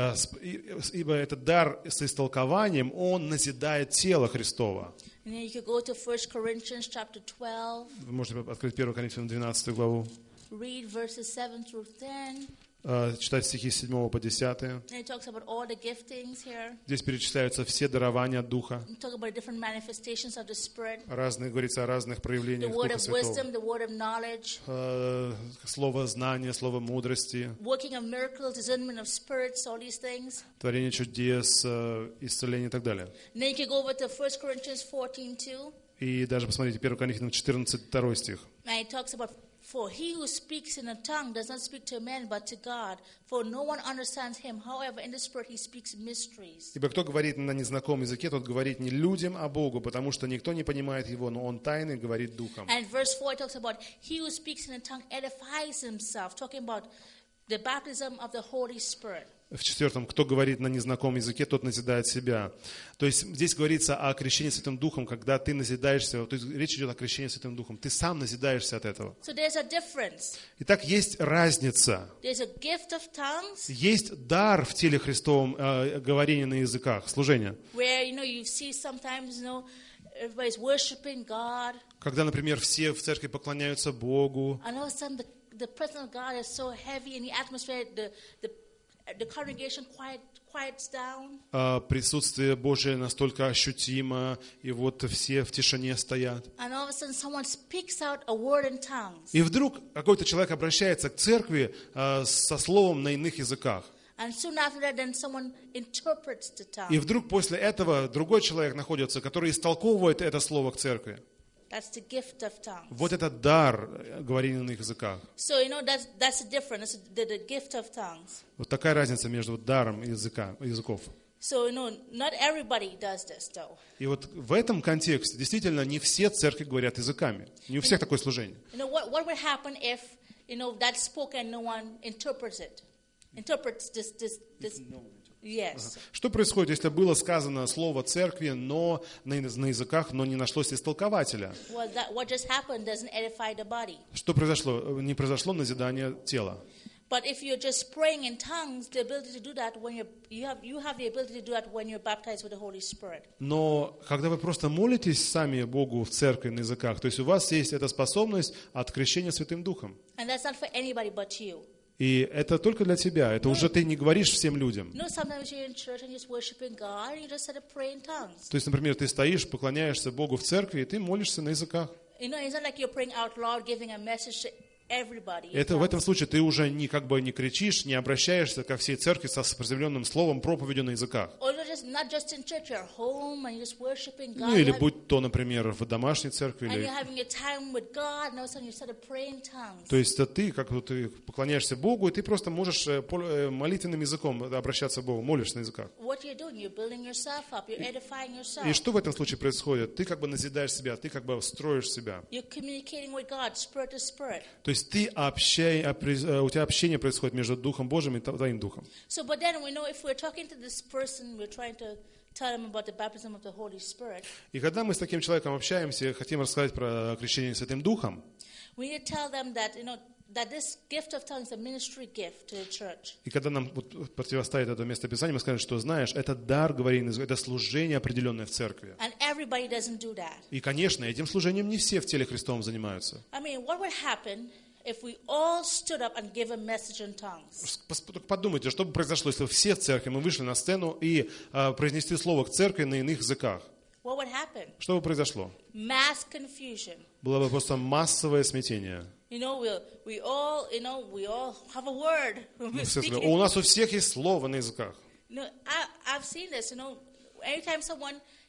ибо этот дар с истолкованием, он назидает тело Христова. And then you could go to First Corinthians chapter twelve. Вы можете открыть первое Коринфянам двенадцатую главу. Read verses seven through ten. Читать стихи с седьмого по десятый. And it talks about all the giftings here. Здесь перечисляются все дарования от Духа. We talk about different manifestations of the Spirit. Разные, говорится о разных The проявлениях word Духа of Святого. wisdom, the word of knowledge. Э, Слово знания, слово мудрости, Working of miracles, discernment of spirits, all these things. творение чудес, э, исцеление и так далее. And then you can go over to First Corinthians fourteen two. И даже посмотрите, первое Коринфянам четырнадцать, второй стих. And it talks about, for he who speaks in a tongue does not speak to men, but to God. For no one understands him. However, in the Spirit he speaks mysteries. Ибо кто говорит на незнакомом языке, тот говорит не людям, а Богу, потому что никто не понимает его, но он тайный говорит духом. And verse four talks about, he who speaks in a tongue edifies himself. Talking about the baptism of the Holy Spirit. В четвертом, кто говорит на незнакомом языке, тот назидает себя. То есть здесь говорится о крещении Святым Духом, когда ты назидаешься, то есть речь идет о крещении Святым Духом, ты сам назидаешься от этого. So there's a difference. Итак, есть разница. There's a gift of tongues, Есть дар в теле Христовом, э, говорения на языках, служения. where, you know, you see sometimes, you know, everybody's worshiping God. Когда, например, все в церкви поклоняются Богу, And all of a sudden the, the presence of God is so heavy in the atmosphere, the, the, the congregation quiet, quiets down. э, присутствие Божие настолько ощутимо, и вот все в тишине стоят. And all of a sudden someone speaks out a word in tongues. И вдруг какой-то человек обращается к церкви э, со словом на иных языках. And soon after that, then someone interprets the tongue. И вдруг после этого другой человек находится, который истолковывает это слово к церкви. That's the gift of tongues. Вот это дар э, говорения на иных языках. So, you know, that's, that's the difference, the, the gift of tongues. Вот такая разница между даром языка, языков. So, you know, not everybody does this, though. И вот в этом контексте действительно не все церкви говорят языками. Не у всех такое служение. You know, what, what would happen if, you know, that's spoken, no one interprets it? Interprets this, this, this. Yes. Что происходит, если было сказано слово церкви, но на, на языках, но не нашлось истолкователя? Well, that, what just happened doesn't edify the body. Что произошло? Не произошло назидание тела. But if you're just praying in tongues, the ability to do that when you're, you have, you have the ability to do that when you're baptized with the Holy Spirit. Но когда вы просто молитесь сами Богу в церкви на языках, то есть у вас есть эта способность от крещения Святым Духом. And that's not for anybody but you. И это только для тебя. Это уже ты не говоришь всем людям. You know, sometimes you're in church and you're just worshiping God and you just start to pray in tongues. То есть, например, ты стоишь, поклоняешься Богу в церкви, и ты молишься на языках. You know, it's not like you're praying out loud, giving a message to everybody. Это в этом случае ты уже не как бы не кричишь, не обращаешься ко всей церкви со определенным словом, проповедью на языках. Or you're just not just in church, you're home and you're just worshiping God. Ну или You're having- будь то, например, в домашней церкви, and или... you're having your time with God, and all of a sudden you start to pray in tongues. То есть это ты, как вот ты поклоняешься Богу, и ты просто можешь э, пол- э, молитвенным языком обращаться к Богу, молишься на языках. What you're doing, you're building yourself up, you're edifying yourself. И что в этом случае происходит? Ты как бы назидаешь себя, ты как бы строишь себя. You're communicating with God, spirit to spirit. То есть ты общай, опри- э, у тебя общение происходит между Духом Божьим и твоим Духом. So, but then we know if we're talking to this person, we're trying to tell them about the baptism of the Holy Spirit. И когда мы с таким человеком общаемся, хотим рассказать про крещение Святым Духом, We need to tell them that, you know, that this gift of tongues is a ministry gift to the church. и когда нам вот противостоит это местописание, мы скажем, что, знаешь, это дар говорения, на языке, это служение определенное в церкви. And everybody doesn't do that. И, конечно, этим служением не все в теле Христовом занимаются. I mean, what would happen if we all stood up and gave a message in tongues? Пос- только Подумайте, что бы произошло, если все в церкви, мы вышли на сцену и а, произнесли слово к церкви на иных языках. What would happen? Что бы произошло? Mass confusion. Было бы просто массовое смятение. You know, we we all, you know, we all have a word when we're Все сказали, speaking. у нас у всех есть слово на языках. You know, I, I've seen this. You know, anytime someone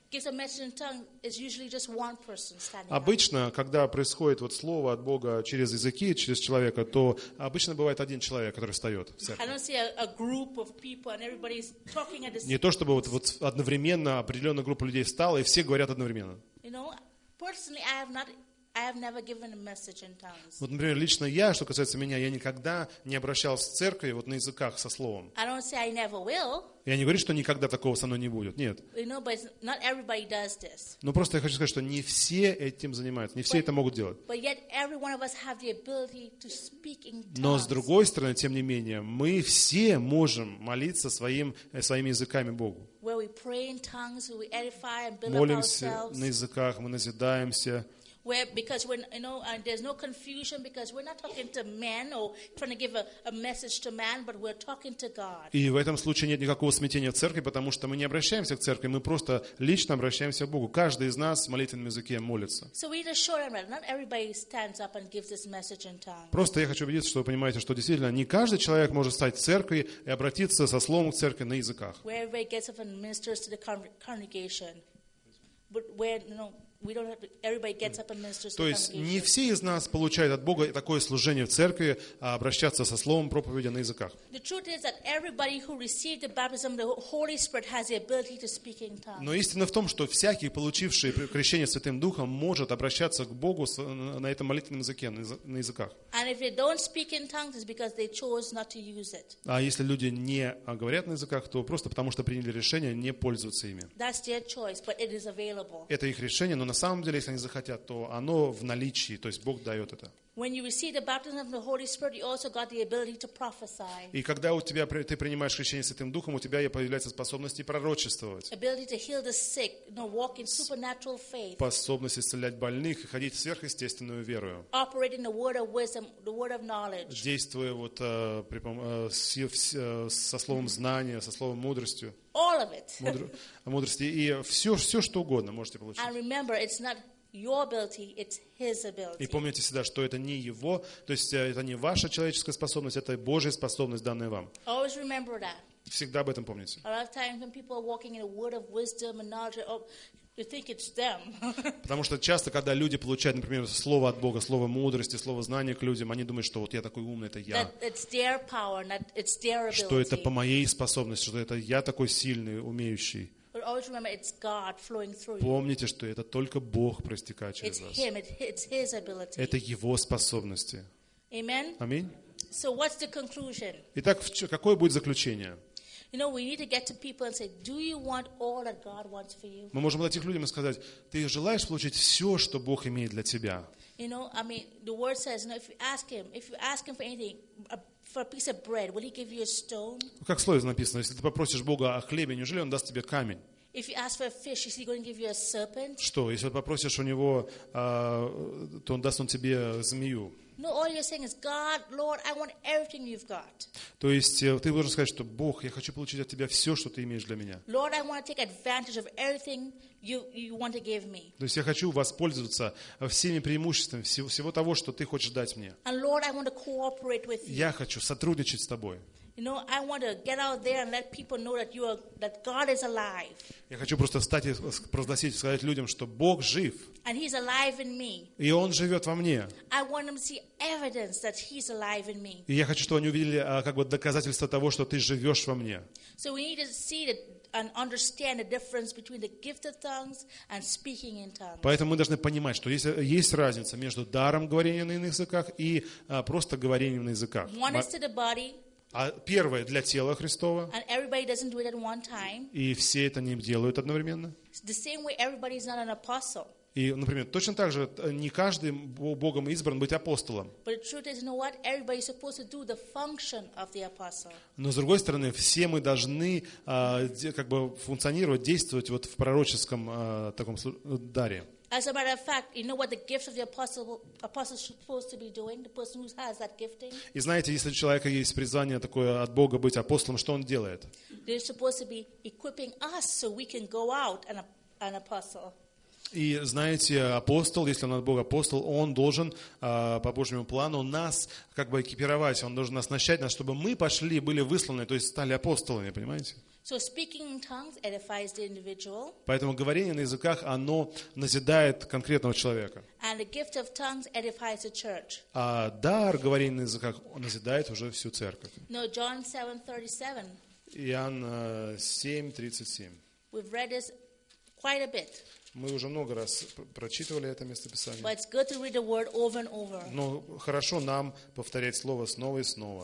gives a message in tongues, it's usually just one person standing up. Обычно, когда происходит вот слово от Бога через языки, через человека, то обычно бывает один человек, который встает в I церкви. don't see a, a group of people and everybody's talking at the Не same то, чтобы вот, вот одновременно определенная группа людей встала, и все говорят одновременно. You know, personally, I have not, I have never given a message in tongues. Вот, например, лично я, что касается меня, я никогда не обращался в церкви вот на языках со словом. I don't say I never will, Я не говорю, что никогда такого со мной не будет. Нет. you know, but it's- not everybody does this. Но просто я хочу сказать, что не все этим занимаются, не все это могут делать. But yet, every one of us have the ability to speak in Но с tongues. другой стороны, тем не менее, мы все можем молиться своим, э, своими языками Богу. Where we pray in tongues, where we edify and build up Молимся ourselves. на языках, мы назидаемся. Where, because when you know, and there's no confusion because we're not talking to men or trying to give a, a message to man, but we're talking to God. И в этом случае нет никакого смятения в церкви, потому что мы не обращаемся к церкви, мы просто лично обращаемся к Богу. Каждый из нас в молитвенном языке молится. So we just show them that not everybody stands up and gives this message in tongues. Просто я хочу убедиться, что вы понимаете, что действительно не каждый человек может стать в церкви и обратиться со словом к церкви на языках. Where everybody gets up and ministers to the con- congregation, but where you know we don't have to, everybody gets up and ministers to То the есть не congregation. все из нас получают от Бога такое служение в церкви, а обращаться со словом проповеди на языках. The truth is that everybody who received the baptism of the Holy Spirit has the ability to speak in tongues. Но истина в том, что всякий, получивший крещение Святым Духом, может обращаться к Богу с- на этом молитвенном языке, на язы- на языках. And if they don't speak in tongues, it's because they chose not to use it. А если люди не говорят на языках, то просто потому что приняли решение не пользоваться ими. That's their choice, but it is available. Это их решение, но на самом деле, если они захотят, то оно в наличии, то есть Бог дает это. When you receive the baptism of the Holy Spirit, you also got the ability to prophesy, И когда у тебя, ты принимаешь крещение Святым Духом, у тебя появляется способность пророчествовать, ability to heal the sick, you know, walk in supernatural faith, способность исцелять больных и ходить в сверхъестественную веру, operate in the word of wisdom, the word of knowledge. действуя вот, э, при пом- э, с- с- э, со словом знания, со словом мудростью, All of it. мудр- мудрости, и все, все, что угодно можете получить. And remember, it's not your ability, it's His И ability. помните всегда, что это не его, то есть э, это не ваша человеческая способность, это Божья способность, данная вам. Always remember that. Всегда об этом помните. A lot of times when people are walking in a word of wisdom and knowledge, oh, you think it's them. Потому что часто, когда люди получают, например, слово от Бога, слово мудрости, слово знания к людям, они думают, что вот я такой умный, это я. That it's their power, not it's their Что это ability. по моей способности, что это я такой сильный, умеющий. But always remember, it's God flowing through you. Помните, что это только Бог проистекает It's через вас. Him. It, it's His ability. Это Его способности. Amen. Аминь. So what's the conclusion? Итак, в ч- какое будет заключение? You know, we need to get to people and say, do you want all that God wants for you? Мы можем подойти к людям и сказать, ты желаешь получить все, что Бог имеет для тебя? You know, I mean, the word says, you know, if you ask Him, if you ask Him for anything, a, for a piece of bread, will He give you a stone? Как в слове написано, если ты попросишь Бога о хлебе, неужели Он даст тебе камень? If you ask for a fish, is He going to give you a serpent? Что, если попросишь у Него, а, то Он даст Он тебе змею? No, all you're saying is, God, Lord, I want everything you've got. То есть э, ты должен сказать, что Бог, я хочу получить от тебя все, что ты имеешь для меня. Lord, I want to take advantage of everything you, you want to give me. То есть я хочу воспользоваться всеми преимуществами, всего, всего того, что ты хочешь дать мне. And Lord, I want to cooperate with you. Я хочу сотрудничать с тобой. You know, I want to get out there and let people know that you are, that God is alive. Я хочу просто встать и провозгласить, сказать людям, что Бог жив, And He's alive in me. и Он живет во мне. I want them to see evidence that He's alive in me. И я хочу, чтобы они увидели а, как бы доказательство того, что ты живешь во мне. So we need to see that and understand the difference between the gift of tongues and speaking in tongues. Поэтому мы должны понимать, что есть, есть разница между даром говорения на иных языках и а, просто говорением на языках. One is to the body, А первое для тела Христова, and everybody doesn't do it at one time. и все это не делают одновременно. It's the same way everybody is not an apostle. И, например, точно так же не каждый Богом избран быть апостолом. But the truth is, you know what? Everybody's supposed to do the function of the apostle. Но с другой стороны, все мы должны а, де- как бы функционировать, действовать вот в пророческом а, таком слу- даре. As a matter of fact, you know what the gift of the apostle apostle is supposed to be doing? The person who has that gifting? И знаете, если у человека есть призвание такое от Бога быть апостолом, что он делает? They're supposed to be equipping us so we can go out and an apostle. И знаете, апостол, если он от Бога апостол, он должен а, по Божьему плану нас как бы экипировать, он должен оснащать нас, чтобы мы пошли, были высланы, то есть стали апостолами, понимаете? So speaking in tongues edifies the individual, Поэтому говорение на языках, оно назидает конкретного человека. and the gift of tongues edifies the church. А дар говорения на языках, он назидает уже всю церковь. No, John seven thirty-seven. Иоанн э, семь тридцать семь. We've read this quite a bit, Мы уже много раз пр- прочитывали это местописание. but it's good to read the word over and over. Но хорошо нам повторять слово снова и снова.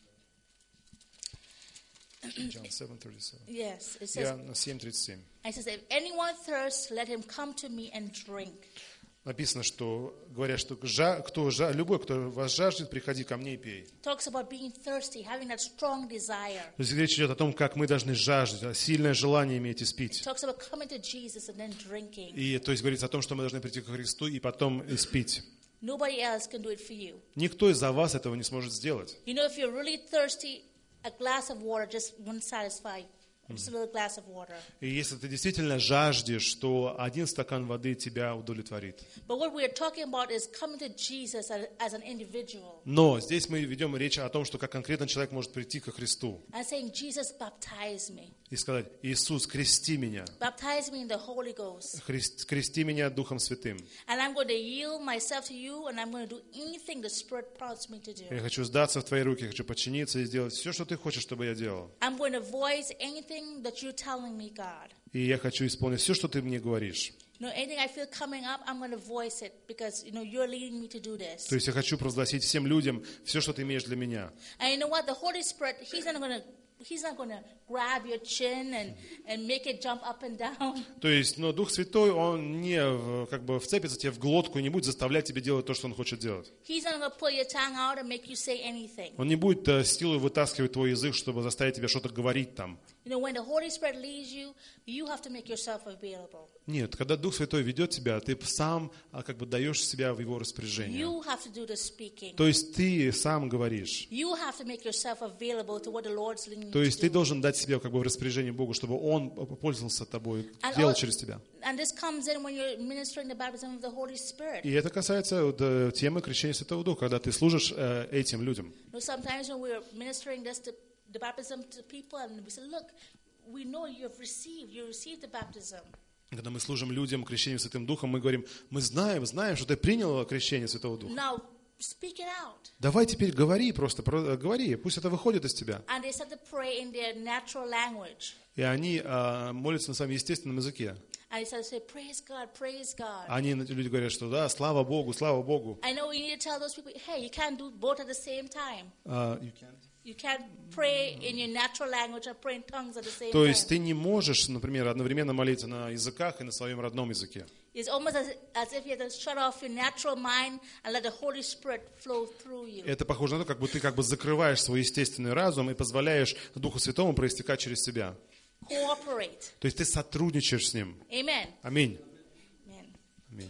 John seven thirty-seven. Yes, it says, Иоанна семь тридцать семь. it says, if anyone thirsts, let him come to me and drink. Написано, что говорят, что жа- кто, жа- любой, кто вас жаждет, приходи ко мне и пей. It talks about being thirsty, having that strong desire. То есть речь идет о том, как мы должны жаждать, сильное желание иметь и It спить. talks about coming to Jesus and then drinking. И то есть говорится о том, что мы должны прийти к Христу и потом и спить. Nobody else can do it for you. Никто из-за вас этого не сможет сделать. You know, if you're really thirsty, a glass of water just won't satisfy. Just a little glass of water. И если ты действительно жаждешь, то один стакан воды тебя удовлетворит. But what we're talking about is coming to Jesus as, as an individual Но здесь мы ведем речь о том, что как конкретно человек может прийти ко Христу and saying, Jesus, baptize me. и сказать: Иисус, крести меня, Baptize me in the Holy Ghost. Христ- крести меня Духом Святым. And I'm going to yield myself to you, and I'm going to do anything the Spirit prompts me to do. Я хочу сдаться в Твои руки, я хочу подчиниться и сделать все, что Ты хочешь, чтобы я делал. I'm going to voice anything that you're telling me, God. И я хочу исполнить все, что Ты мне говоришь. You know, anything I feel coming up, I'm going to voice it because, you know, you're leading me to do this. То есть я хочу провозгласить всем людям все, что Ты имеешь для меня. And you know what? The Holy Spirit, He's not going to He's not going to grab your chin and, and make it jump up and down. То есть, но Дух Святой, Он не э, как бы вцепится тебе в глотку и не будет заставлять тебя делать то, что Он хочет делать. He's not going to pull your tongue out and make you say anything. Он не будет э, силой вытаскивать твой язык, чтобы заставить тебя что-то говорить там. You know, when the Holy Spirit leads you, you have to make yourself available. Нет, когда Дух Святой ведет тебя, ты сам а, как бы даешь себя в Его распоряжение. You have to do the speaking. То есть ты сам говоришь. You have to make yourself available to what the Lord's leading То you есть to ты do. должен дать себя как бы в распоряжение Богу, чтобы Он пользовался тобой, And делал all- через тебя. And this comes in when you're ministering the baptism of the Holy Spirit. И это касается вот, э, темы крещения Святого Духа, когда ты служишь э, этим людям. You know, sometimes when we're ministering this to the baptism to people, and we say, look, we know you've received, you received the baptism. Когда мы служим людям крещением Святым Духом, мы говорим: мы знаем, знаем, что ты принял крещение Святого Духа. Now, speak it out. Давай теперь говори, просто про- говори, пусть это выходит из тебя. And they start to pray in their natural language. И они а, молятся на своем естественном языке. And they start to say, praise God, praise God. Они, люди говорят, что да, слава Богу, слава Богу. I know you need to tell those people, hey, you can't do both at the same time. А, you can't. You can't pray in your natural language and pray in tongues at the same То есть time. ты не можешь, например, одновременно молиться на языках и на своем родном языке. It's almost as, as if you have to shut off your natural mind and let the Holy Spirit flow through you. Это похоже на то, как бы ты как бы закрываешь свой естественный разум и позволяешь Духу Святому проистекать через себя. Cooperate. То есть ты сотрудничаешь с Ним. Amen. Аминь. Amen. Аминь.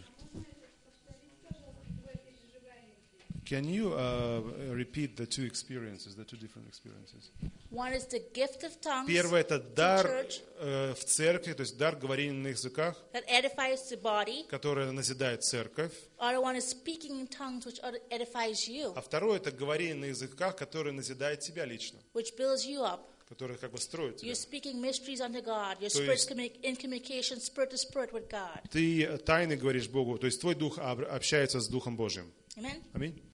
Can you uh, repeat the two experiences, the two different experiences? One is the gift of tongues Первое — это to дар church э, в церкви, то есть дар говорения на языках, that edifies the body. который назидает церковь. Other one is speaking in tongues, which edifies you, А второе — это говорение на языках, которое назидает тебя лично, which builds you up. которое как бы строит тебя. You're speaking mysteries unto God. Your То spirit's есть- commu- in communication, spirit to spirit with God. Ты тайны говоришь Богу, то есть твой дух об- общается с Духом Божьим. Amen. Аминь.